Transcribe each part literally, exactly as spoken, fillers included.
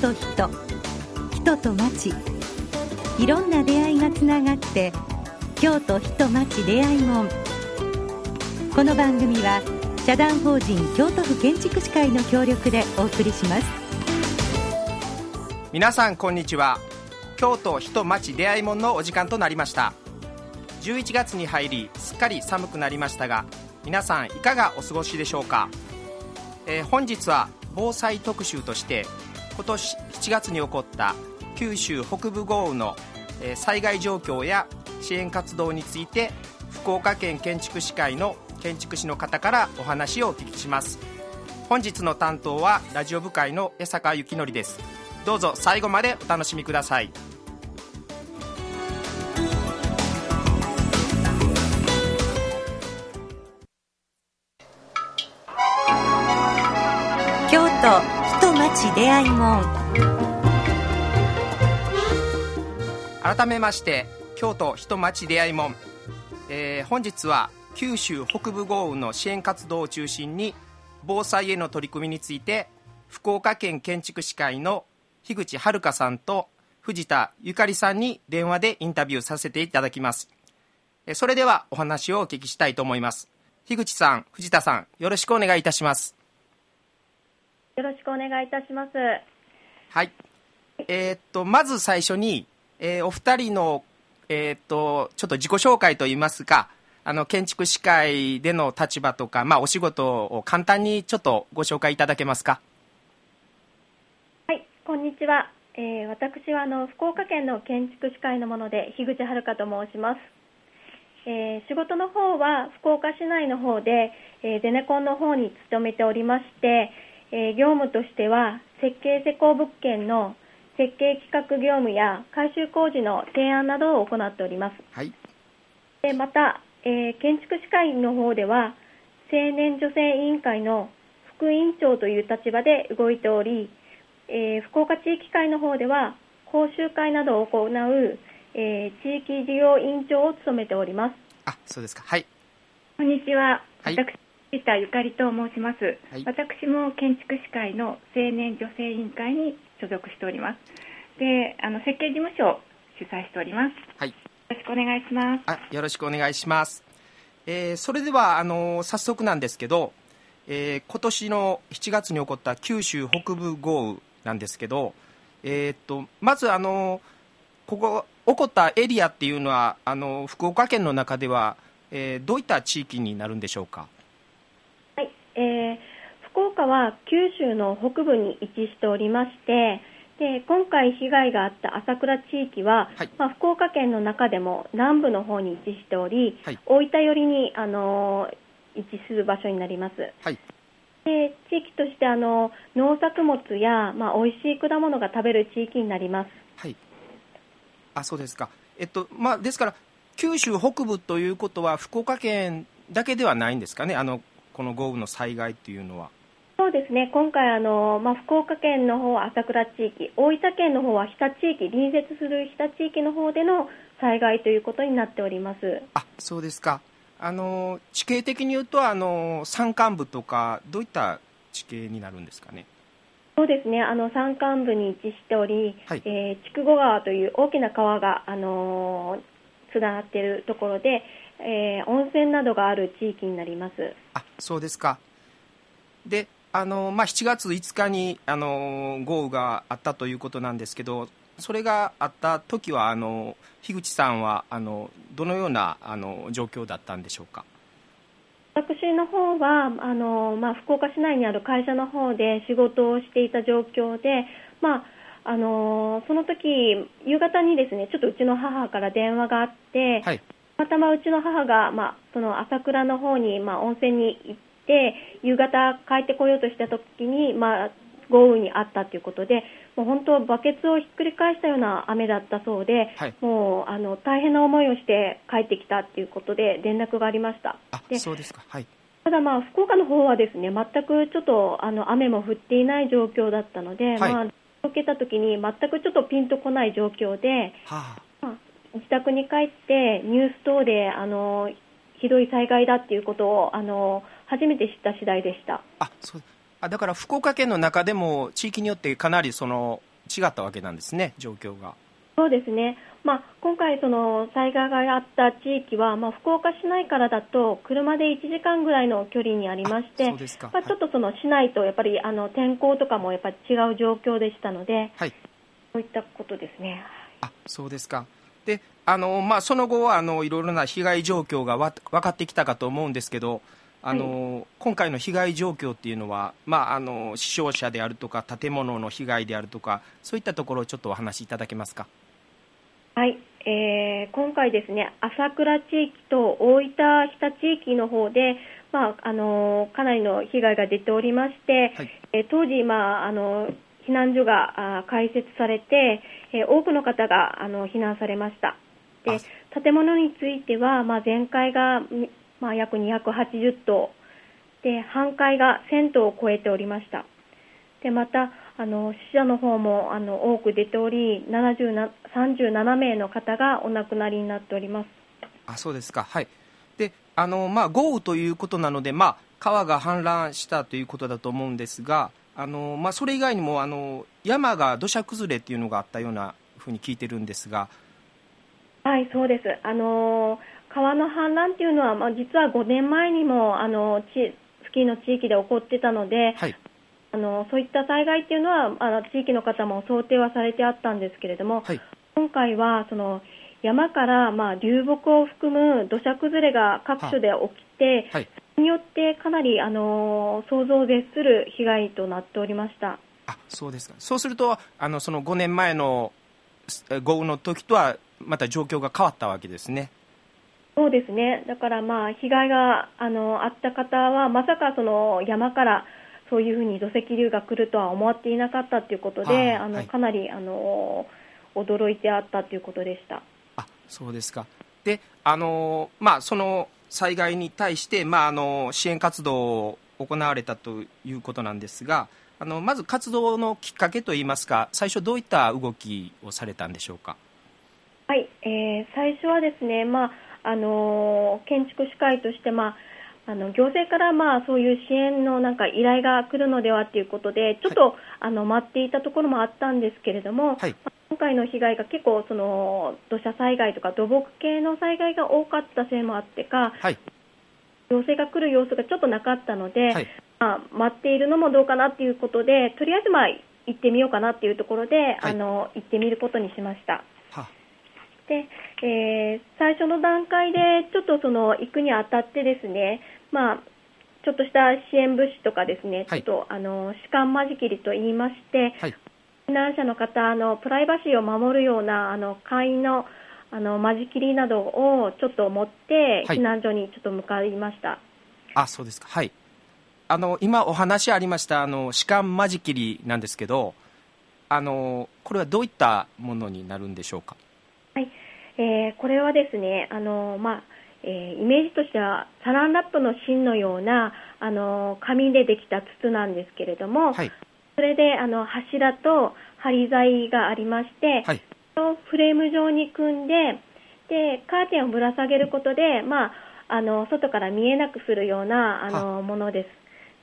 と人、人と町、いろんな出会いがつながって京都人町出会い門。この番組は社団法人京都府建築士会の協力でお送りします。 皆さんこんにちは。京都人町出会い門のお時間となりました。じゅういちがつに入りすっかり寒くなりましたが、皆さんいかがお過ごしでしょうか。えー、本日は防災特集として今年しちがつに起こった九州北部豪雨の、えー、災害状況や支援活動について福岡県建築士会の建築士の方からお話をお聞きします。本日の担当はラジオ部会の江坂幸則です。どうぞ最後までお楽しみください。 京都人町出会い門。 改めまして京都人町出会い門、えー、本日は九州北部豪雨の支援活動を中心に防災への取り組みについて福岡県建築士会の樋口遥さんと藤田ゆかりさんに電話でインタビューさせていただきます。それではお話をお聞きしたいと思います。樋口さん、藤田さん、よろしくお願いいたします。 よろしくお願いいたします。 はい。えー、っとまず最初に、えー、お二人の、えー、っとちょっと自己紹介といいますか、あの建築士会での立場とか、まあ、お仕事を簡単にちょっとご紹介いただけますか。 はい、こんにちは。えー、私はあの福岡県の建築士会のもので樋口遥と申します。えー、仕事の方は福岡市内の方で、えー、ゼネコンの方に勤めておりまして、えー、業務としては設計施工物件の設計企画業務や改修工事の提案などを行っております。 はい。 でまた、えー、建築士会の方では青年女性委員会の副委員長という立場で動いており、えー、福岡地域会の方では講習会などを行う、えー、地域事業委員長を務めております。 あ、そうですか。はい。 こんにちは。 はい、 私藤田ゆかりと申します、 はい、 私も建築士会の青年女性委員会に所属しております。で、あの設計事務所を主催しております。 はい、 よろしくお願いします。 あ、よろしくお願いします。えー、それではあの早速なんですけど、えー、今年のしちがつに起こった九州北部豪雨なんですけど、えー、っとまずあのここ起こったエリアっていうのはあの福岡県の中では、えー、どういった地域になるんでしょうか。 はい、えー、福岡は九州の北部に位置しておりまして、で今回被害があった朝倉地域は、はい、まあ、福岡県の中でも南部の方に位置しており、はい、大分寄りに、あのー、位置する場所になります。 はい、 で地域としてあの農作物や、まあ、美味しい果物が食べる地域になります。 はい、あ、そうですか。えっとまあ、ですから九州北部ということは福岡県だけではないんですかね、あのこの豪雨の災害というのは。 そうですね、今回あの、まあ、福岡県の方は朝倉地域、大分県の方は日田地域、隣接する日田地域の方での災害ということになっております。 あ、そうですか。あの地形的に言うとあの山間部とかどういった地形になるんですかね。 そうですね、あの山間部に位置しており、はい、えー、筑後川という大きな川が、あのー、つながっているところで、えー、温泉などがある地域になります。 あ、そうですか。で、あのまあ、しちがついつかにあの豪雨があったということなんですけど、それがあった時はあの樋口さんはあのどのようなあの状況だったんでしょうか。 私の方はあの、まあ、福岡市内にある会社の方で仕事をしていた状況で、まあ、あのその時夕方にですね、ちょっとうちの母から電話があって、はい、たまたまうちの母が、まあ、その朝倉の方に、まあ、温泉に行って夕方帰ってこようとした時に、まあ、豪雨にあったということで、もう本当バケツをひっくり返したような雨だったそうで、はい、もうあの大変な思いをして帰ってきたということで連絡がありました。 あ、 で、 そうですか。はい、 ただ、まあ、福岡の方はですね、全くちょっとあの雨も降っていない状況だったので、はい、まあ、受けた時に全くちょっとピンとこない状況で、はあ、まあ、自宅に帰ってニュース等であのひどい災害だっていうことをあの初めて知った次第でした。 あ、そうあだから福岡県の中でも地域によってかなりその違ったわけなんですね、状況が。 そうですね、まあ、今回、その災害があった地域は、まあ、福岡市内からだと車でいちじかんぐらいの距離にありまして、 そうですか、 まあ、ちょっとその市内とやっぱりあの天候とかもやっぱり違う状況でしたので、 はい、 そういったことですね。 あ、そうですか。で、あのまあ、その後はあのいろいろな被害状況がわ分かってきたかと思うんですけど、あの、はい、今回の被害状況っていうのは、まあ、あの死傷者であるとか建物の被害であるとか、そういったところをちょっとお話しいただけますか。 はい、えー、今回ですね、朝倉地域と大分日田地域の方で、まあ、あのかなりの被害が出ておりまして、はい、えー、当時、まあ、あの避難所があ開設されて、えー、多くの方があの避難されました。で、建物については、まあ、全壊が、まあ、約にひゃくはちじゅっとうで、半壊がせんとうを超えておりました。で、またあの死者の方もあの多く出ており、さんじゅうななめいの方がお亡くなりになっております。 あ、そうですか。はい。で、あのまあ、豪雨ということなので、まあ、川が氾濫したということだと思うんですが、あのまあ、それ以外にもあの山が土砂崩れっていうのがあったようなふうに聞いてるんですが。 はい、そうです。あの川の氾濫っていうのは、まあ、実はごねんまえにもあの付近の地域で起こってたので、はい、あのそういった災害っていうのはあの地域の方も想定はされてあったんですけれども、はい、今回はその山から、まあ、流木を含む土砂崩れが各所で起きて、はい、それによってかなりあの想像を絶する被害となっておりました。 あ、そうですか。そうするとあのそのごねんまえの豪雨の時とはまた状況が変わったわけですね。 そうですね。だからまあ被害が あのあった方はまさかその山からそういうふうに土石流が来るとは思っていなかったということで、あの、はい、かなりあの驚いてあったということでした。 あ、そうですか。で、あのまあ、その災害に対して、まあ、あの支援活動を行われたということなんですが、あのまず活動のきっかけといいますか、最初どういった動きをされたんでしょうか。 はい、えー、最初はですね、まああの建築士会として、まあ、あの行政から、まあ、そういう支援のなんか依頼が来るのではということでちょっと、はい、あの待っていたところもあったんですけれども、はい、今回の被害が結構その土砂災害とか土木系の災害が多かったせいもあってか、はい、行政が来る様子がちょっとなかったので、はい、まあ、待っているのもどうかなということでとりあえず、まあ、行ってみようかなというところで、はい、あの行ってみることにしました。で、えー、最初の段階でちょっとその行くにあたってですね、まあ、ちょっとした支援物資とかですね、はい、ちょっとあの士官間仕切りといいまして、はい、避難者の方のプライバシーを守るようなあの簡易のあの間仕切りなどをちょっと持って避難所にちょっと向かいました。はい、 あ、そうですか。はい。あの今お話ありましたあの士官間仕切りなんですけど、あのこれはどういったものになるんでしょうか。 はい、えー、これはですね、あの、まあえー、イメージとしてはサランラップの芯のようなあの紙でできた筒なんですけれども、はい、それであの柱と針材がありまして、はい、フレーム状に組んで、でカーテンをぶら下げることで、まあ、あの外から見えなくするようなあのものです。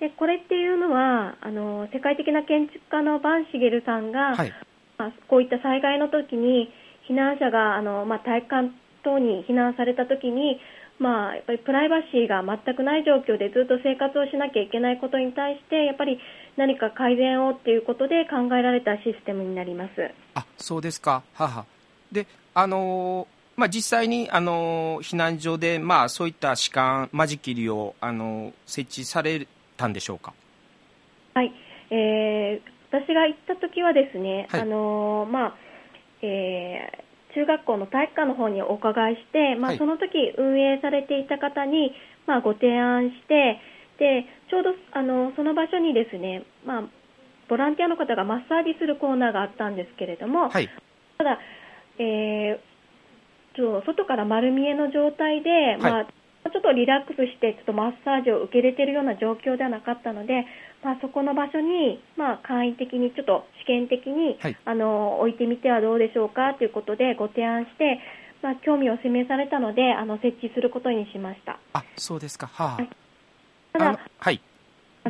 でこれっていうのはあの世界的な建築家のバンシゲルさんが、はい、まあ、こういった災害の時に避難者があの、まあ、体育館等に避難されたときに、まあ、やっぱりプライバシーが全くない状況でずっと生活をしなきゃいけないことに対してやっぱり何か改善をということで考えられたシステムになります。 あ、そうですか。はは。で、あのーまあ、実際に、あのー、避難所で、まあ、そういった士官間仕切りを、あのー、設置されたんでしょうか。 はい、えー、私が行ったときはですね、はい、あのーまあえー、中学校の体育館の方にお伺いして、まあ、その時運営されていた方に、まあ、ご提案して、でちょうどあのその場所にですね、まあ、ボランティアの方がマッサージするコーナーがあったんですけれども、はい、ただ、えー、ちょ外から丸見えの状態で、はい、まあ、ちょっとリラックスしてちょっとマッサージを受け入れているような状況ではなかったので、まあ、そこの場所に、まあ、簡易的にちょっと試験的に、はい、あの置いてみてはどうでしょうかということでご提案して、まあ、興味を示されたのであの設置することにしました。 あ、そうですか。はあ、 はい、ただ、 はい、どうぞ。 あの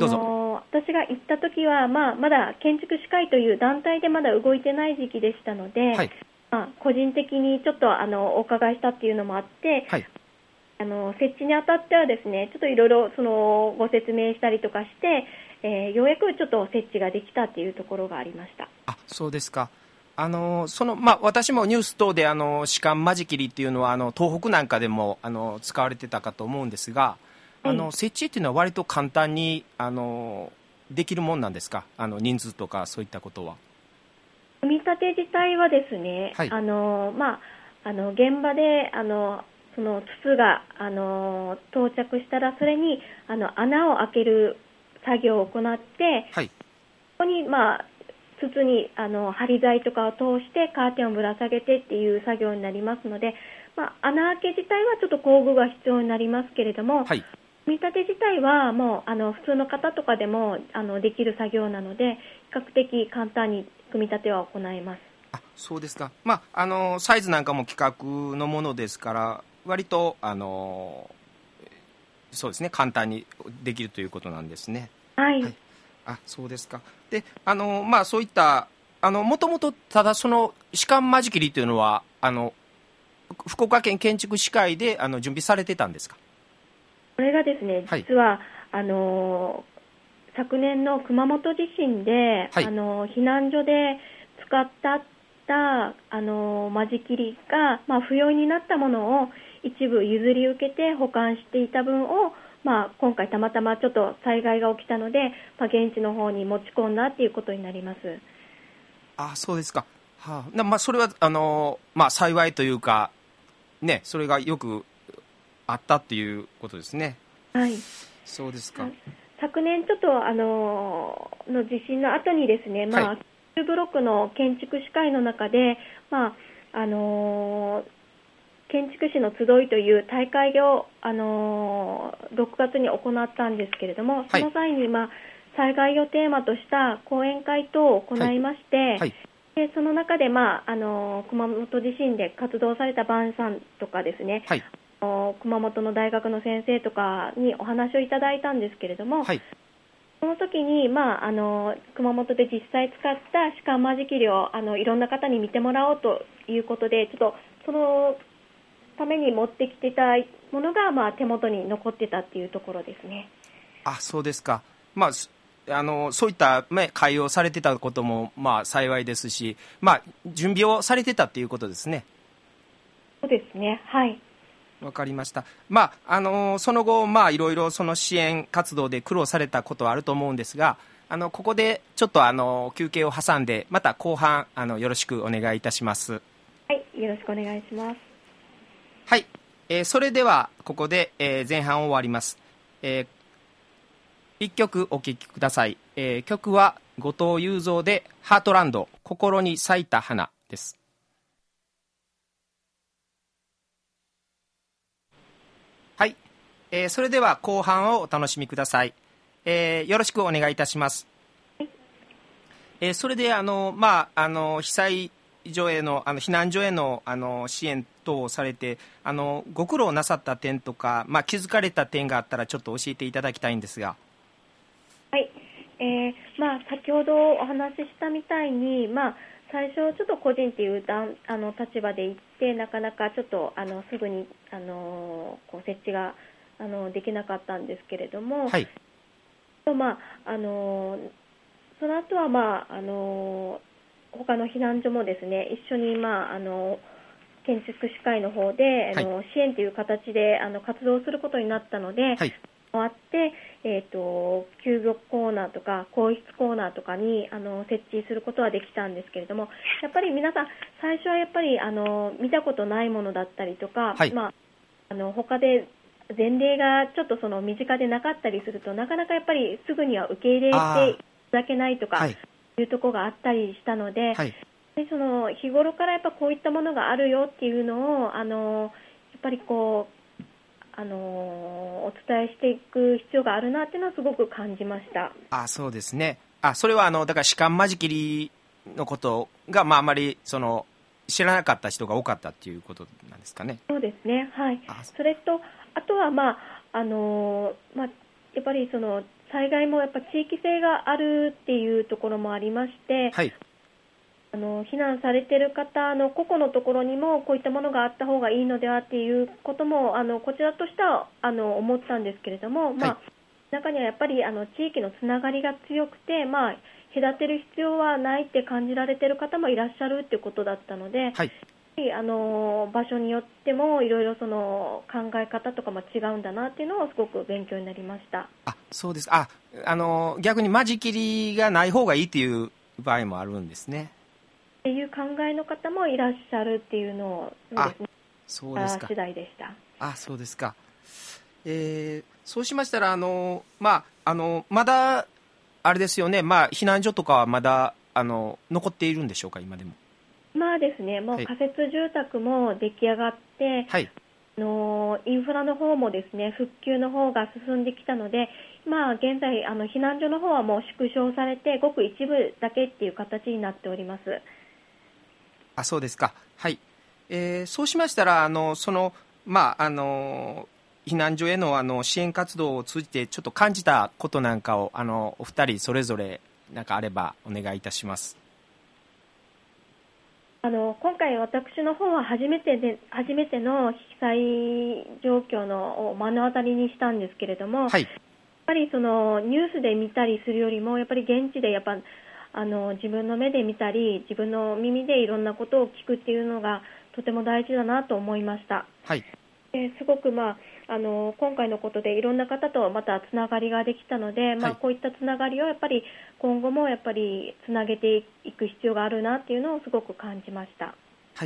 の私が行った時は、まあ、まだ建築士会という団体でまだ動いてない時期でしたので、はい、まあ、個人的にちょっとあのお伺いしたっていうのもあって、はい、あの設置にあたってはですね、ちょっといろいろそのご説明したりとかして、えー、ようやくちょっと設置ができたっていうところがありました。 あ、そうですか。あのそのまあ、私もニュース等であの歯間間仕切りっていうのはあの東北なんかでもあの使われてたかと思うんですが、あの設置っていうのは割と簡単にあのできるもんなんですか？あの人数とかそういったことは。 組み立て自体はですね、はい、あのまあ、あの現場であのその筒があの到着したらそれにあの穴を開ける作業を行って、はい、ここに、まあ、筒にあの針材とかを通してカーテンをぶら下げてっていう作業になりますので、まあ、穴開け自体はちょっと工具が必要になりますけれども、はい、組み立て自体はもうあの普通の方とかでもあのできる作業なので比較的簡単に組み立ては行います。 あ、そうですか。まあ、あのサイズなんかも規格のものですから割とあのそうですね、簡単にできるということなんですね。 はい、はい、 あ、そうですか。で、あのまあそういったあのもともとただその歯間間仕切りというのはあの福岡県建築士会であの準備されてたんですか？ これがですね、実は、はい、あの昨年の熊本地震で、はい、あの避難所で使ったったあの間仕切りが、まあ、不要になったものを一部譲り受けて保管していた分を、まあ、今回たまたまちょっと災害が起きたので、まあ、現地の方に持ち込んだということになります。 あ、そうですか。はあ、まあ、それはあの、まあ、幸いというか、ね、それがよくあったっていうことですね。 はい、 そうですか。 昨年ちょっとあのの地震の後にですね、まあはい、ブロックの建築士会の中で、まああのー、建築士の集いという大会を、あのー、ろくがつに行ったんですけれども、その際に、まあ、災害をテーマとした講演会等を行いまして、はいはい、でその中で、まああのー、熊本地震で活動された伴さんとかですね、はい、熊本の大学の先生とかにお話をいただいたんですけれども、はい、その時に、まあ、あの熊本で実際使った歯間間仕切りをあのいろんな方に見てもらおうということで、ちょっとそのために持ってきていたものが、まあ、手元に残ってたっていうところですね。 あ、そうですか。まああのそういった、ね、会をされてたことも、まあ、幸いですし、まあ、準備をされてたっていうことですね。 そうですね、はい、 わかりました。まああのその後、まあ、いろいろその支援活動で苦労されたことはあると思うんですが、あのここでちょっとあの休憩を挟んでまた後半あのよろしくお願いいたします。 はい、よろしくお願いします。 はい、えー、それではここで、えー、前半終わります。えー、いっきょくお聴きください。えー、曲は後藤雄三でハートランド心に咲いた花です。はい、えー、それでは後半をお楽しみください。えー、よろしくお願いいたします。はい、えー、それであの、まあ、あの被災所への、あの避難所への、あの支援等をされてあのご苦労なさった点とか、まあ、気づかれた点があったらちょっと教えていただきたいんですが。 はい、えーまあ、先ほどお話ししたみたいに、まあ、最初ちょっと個人というだんあの立場で行ってなかなかちょっとあのすぐにあのこう設置があのできなかったんですけれども、はい、とまあ、あのその後は、まあ、あの他の避難所もですね一緒に、まあ、あの建築士会の方であの、はい、支援という形であの活動することになったので、はい、回って、えーと、救助コーナーとか更衣室コーナーとかにあの設置することはできたんですけれども、やっぱり皆さん最初はやっぱりあの見たことないものだったりとか、はい、まあ、あの他で前例がちょっとその身近でなかったりするとなかなかやっぱりすぐには受け入れていただけないとかいうところがあったりしたので、はい、でその日頃からやっぱこういったものがあるよっていうのをあのやっぱりこうあのお伝えしていく必要があるなっていうのはすごく感じました。 あ、そうですね。あ、それはあのだから歯間間仕切りのことが、まあ、あまりその知らなかった人が多かったっていうことなんですかね。 そうですね、はい。それとあとは、まああのまあ、やっぱりその災害もやっぱ地域性があるっていうところもありまして、 はい、 あの避難されている方の個々のところにもこういったものがあった方がいいのではっていうこともあのこちらとしてはあの思ったんですけれども、まあ、中にはやっぱりあの地域のつながりが強くて、まあ、隔てる必要はないって感じられている方もいらっしゃるっていうことだったので、はい、あの場所によってもいろいろその考え方とかも違うんだなっていうのをすごく勉強になりました。 あ、そうです。あ、あの逆に間仕切りがない方がいいっていう場合もあるんですね。 っていう考えの方もいらっしゃるっていうのをですね、 そうですか。 次第でした。 あ、そうですか。えー、そうしましたらあの、まあ、あのまだあれですよね、まあ、避難所とかはまだあの残っているんでしょうか、今でも。 まあですね、もう仮設住宅も出来上がって、はい、あのインフラの方もですね、復旧の方が進んできたので、まあ、現在あの避難所の方はもう縮小されてごく一部だけっていう形になっております。 あ、そうですか。はい。えー、そうしましたらあのその、まあ、あの避難所へのあの支援活動を通じてちょっと感じたことなんかをあのお二人それぞれなんかあればお願いいたします。 あの今回私の方は初めてで初めての被災状況のを目の当たりにしたんですけれども、はい、やっぱりそのニュースで見たりするよりもやっぱり現地でやっぱあの自分の目で見たり自分の耳でいろんなことを聞くっていうのがとても大事だなと思いました。はい、すごく、まあ、あの今回のことでいろんな方とまたつながりができたので、はい、まあ、こういったつながりをやっぱり今後もやっぱりつなげていく必要があるなっていうのをすごく感じました。 はい。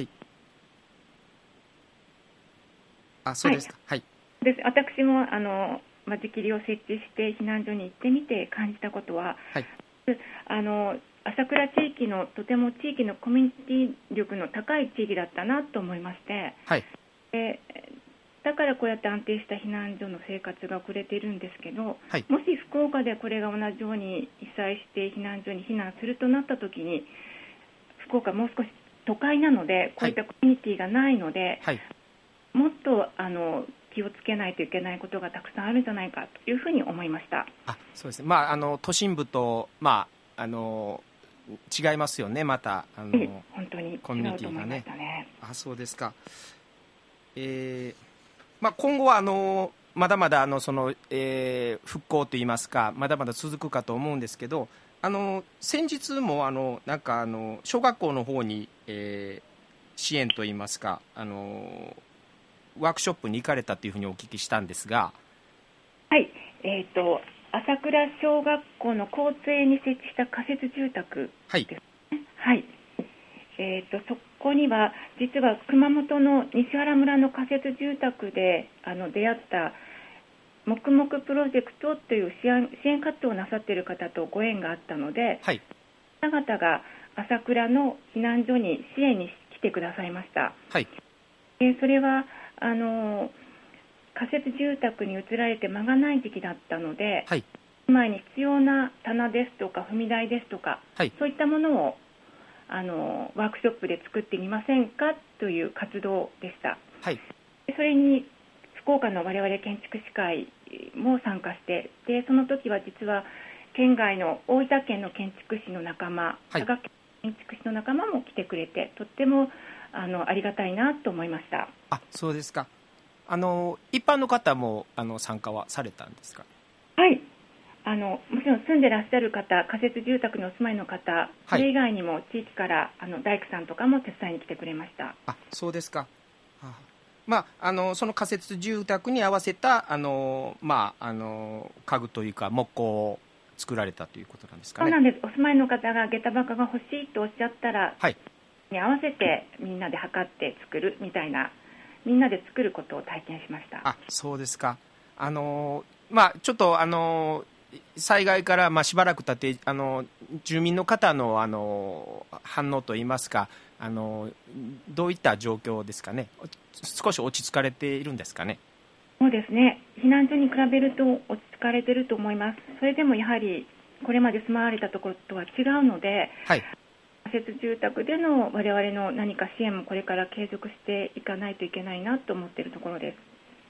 あ、そうですか。はい。 はい、私もあの間仕切りを設置して避難所に行ってみて感じたことは、はい、あの朝倉地域のとても地域のコミュニティ力の高い地域だったなと思いまして、はい、でだからこうやって安定した避難所の生活が送れているんですけど、はい、もし福岡でこれが同じように被災して避難所に避難するとなったときに、福岡もう少し都会なのでこういったコミュニティがないので、はい、もっとあの気をつけないといけないことがたくさんあるんじゃないかというふうに思いました。 あ、そうですね。まあ、あの都心部と、まあ、あの違いますよね。またあの本当に違うと思いましたね。 あ、そうですか。えーまあ、今後はあのまだまだあのその、えー、復興といいますかまだまだ続くかと思うんですけど、あの先日もあのなんかあの小学校の方に、えー、支援といいますかあのワークショップに行かれたというふうにお聞きしたんですが。 はい、えーと、朝倉小学校の校庭に設置した仮設住宅ですね。はい、はい、えーと、そこには実は熊本の西原村の仮設住宅であの出会った黙々プロジェクトという支援、支援活動をなさっている方とご縁があったので、はい、方々が朝倉の避難所に支援に来てくださいました。はい、えー、それはあの仮設住宅に移られて間がない時期だったので、はい、前に必要な棚ですとか踏み台ですとか、はい、そういったものをあのワークショップで作ってみませんかという活動でした。はい、それに福岡の我々建築士会も参加して、でその時は実は県外の大分県の建築士の仲間、はい、佐賀県の建築士の仲間も来てくれて、とってもあのありがたいなと思いました。 あ、そうですか。あの一般の方もあの参加はされたんですか。 はい、あのもちろん住んでらっしゃる方、仮設住宅にお住まいの方、それ以外にも地域からあの大工さんとかも手伝いに来てくれました。 あ、そうですか。はあ、まあ、あのその仮設住宅に合わせたあの、まあ、あの家具というか木工を作られたということなんですかね。 そうなんです。お住まいの方が下駄箱が欲しいとおっしゃったら、はい、に合わせてみんなで測って作るみたいな、みんなで作ることを体験しました。 あ、そうですか。あの、まあ、ちょっとあの災害からまあしばらく経ってあの住民の方のあの反応といいますか、あのどういった状況ですかね。少し落ち着かれているんですかね。 そうですね、避難所に比べると落ち着かれていると思います。それでもやはりこれまで住まわれたところとは違うので、はい、仮設住宅での我々の何か支援もこれから継続していかないといけないなと思っているところです。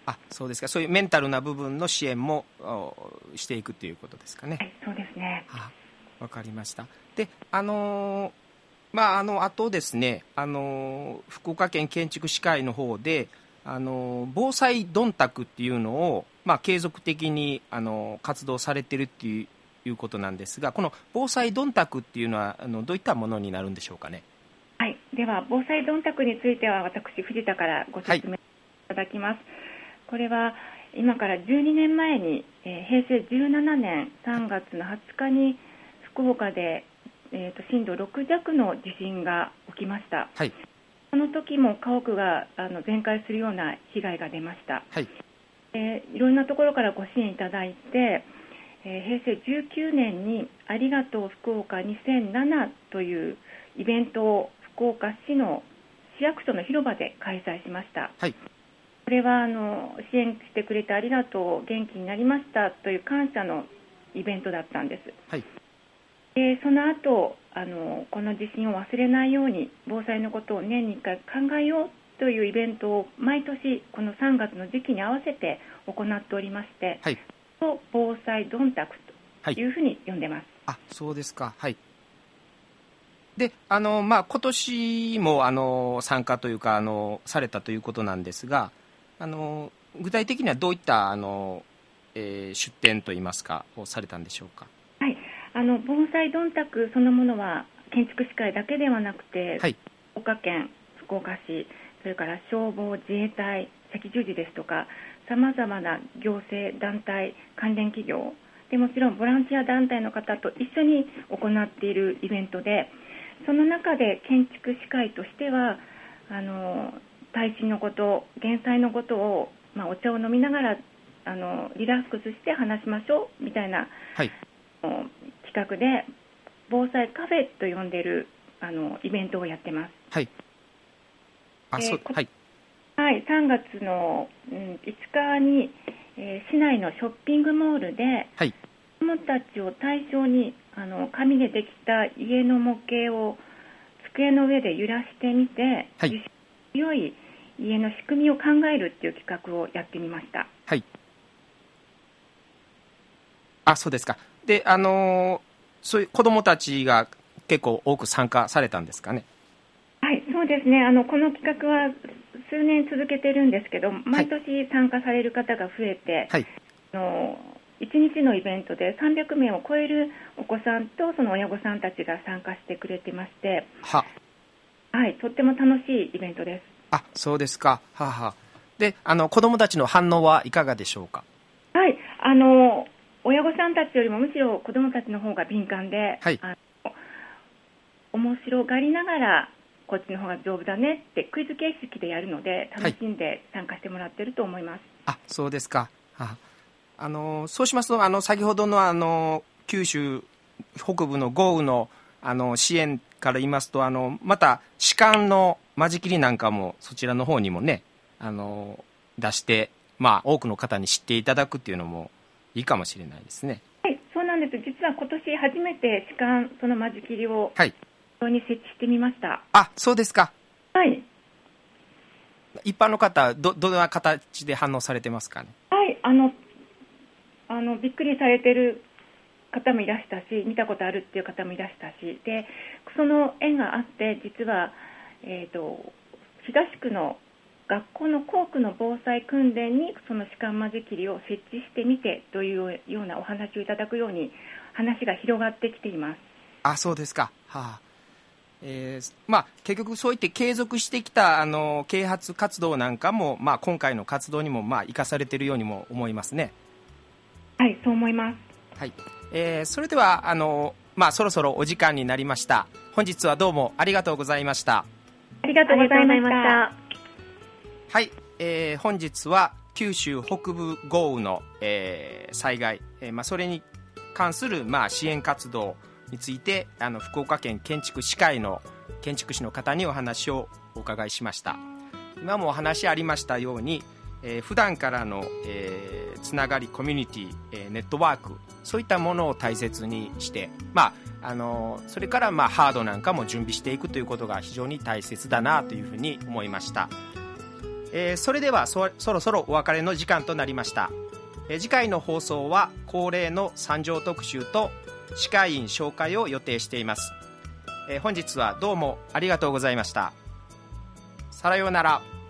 あ、そうですか。そういうメンタルな部分の支援もしていくということですかね。 はい、そうですね。 あ、わかりました。で、あのー、まあ、あの、あとですね、あのー、福岡県建築士会の方で、あのー、防災ドンタクっていうのを、まあ、継続的に、あのー、活動されてるっていう、いうことなんですが、この防災ドンタクっていうのは、あの、どういったものになるんでしょうかね。 はい、では、防災ドンタクについては、私、藤田からご説明いただきます。はい、これは、今からじゅうにねんまえに、えー、へいせいじゅうななねんさんがつのはつかに福岡で、えー、と震度ろくじゃくの地震が起きました。 はい、 その時も家屋があの全壊するような被害が出ました。 はい、 えー、いろんなところからご支援いただいて、えー、へいせいじゅうきゅうねんにありがとう福岡にせんななというイベントを福岡市の市役所の広場で開催しました。 はい、 これはあの支援してくれてありがとう、元気になりましたという感謝のイベントだったんです。 はい、 でその後あのこの地震を忘れないように防災のことを年にいっかい考えようというイベントを毎年このさんがつの時期に合わせて行っておりまして、 はい、 防災ドンタクというふうに呼んでます。 はい、あ、そうですか。はい。で、あのまあ、今年もあの参加というかあのされたということなんですが、あの具体的にはどういったあの、えー、出展といいますかをされたんでしょうか。 はい、あの防災ドンタクそのものは建築士会だけではなくて、はい、福岡県、福岡市、それから消防、自衛隊、赤十字ですとかさまざまな行政団体、関連企業でもちろんボランティア団体の方と一緒に行っているイベントで、その中で建築士会としてはあの耐震のこと、減災のことを、まあ、お茶を飲みながらあのリラックスして話しましょうみたいな、はい、企画で防災カフェと呼んでいるあのイベントをやってます。 はい。あ、そう、はい。 はい、さんがつの、うん、いつかに、えー、市内のショッピングモールで、はい、子どもたちを対象にあの紙でできた家の模型を机の上で揺らしてみて、はい、強い家の仕組みを考えるっていう企画をやってみました。 はい。あ、そうですか。で、あのー、そういう子どもたちが結構多く参加されたんですかね。 はい、そうですね。あのこの企画は数年続けてるんですけど、毎年参加される方が増えて、はい、あのいちにちのイベントでさんびゃくめいを超えるお子さんとその親御さんたちが参加してくれてまして、は、はい、とっても楽しいイベントです。 あ、そうですか。はは。で、あの子どもたちの反応はいかがでしょうか。 はい、あの親御さんたちよりもむしろ子どもたちの方が敏感で、はい、あの面白がりながらこっちの方が丈夫だねってクイズ形式でやるので楽しんで参加してもらってると思います。 はい、あ、そうですか。はあのそうしますと、あの先ほどの、あの九州北部の豪雨 の, あの支援から言いますと、あのまた歯間の間仕切りなんかもそちらの方にもね、あの出して、まあ、多くの方に知っていただくっていうのもいいかもしれないですね。 はい、そうなんです。実は今年初めて歯間その間仕切りを、はい、に設置してみました。 あ、そうですか。 はい。 一般の方 ど, どんな形で反応されてますかね。 はい、あのあのびっくりされてる方もいらしたし、見たことあるっていう方もいらしたし、でその縁があって実は、えーと、東区の学校の校区の防災訓練にその歯間間仕切りを設置してみてというようなお話をいただくように話が広がってきています。 あ、そうですか。はあ、えーまあ、結局そういって継続してきたあの啓発活動なんかも、まあ、今回の活動にもまあ生かされているようにも思いますね。 はい、そう思います。 はい、えー、それではあの、まあ、そろそろお時間になりました。本日はどうもありがとうございました。 ありがとうございました。 はい、えー、本日は九州北部豪雨の、えー、災害、えーまあ、それに関する、まあ、支援活動についてあの福岡県建築士会の建築士の方にお話をお伺いしました。今もお話ありましたように、えー、普段からの、えー、つながりコミュニティ、えー、ネットワーク、そういったものを大切にして、まあ、あのそれから、まあ、ハードなんかも準備していくということが非常に大切だなというふうに思いました。 えー、それでは そ, そろそろお別れの時間となりました。えー、次回の放送は恒例の三条特集と歯科医院紹介を予定しています。えー、本日はどうもありがとうございました。さようなら。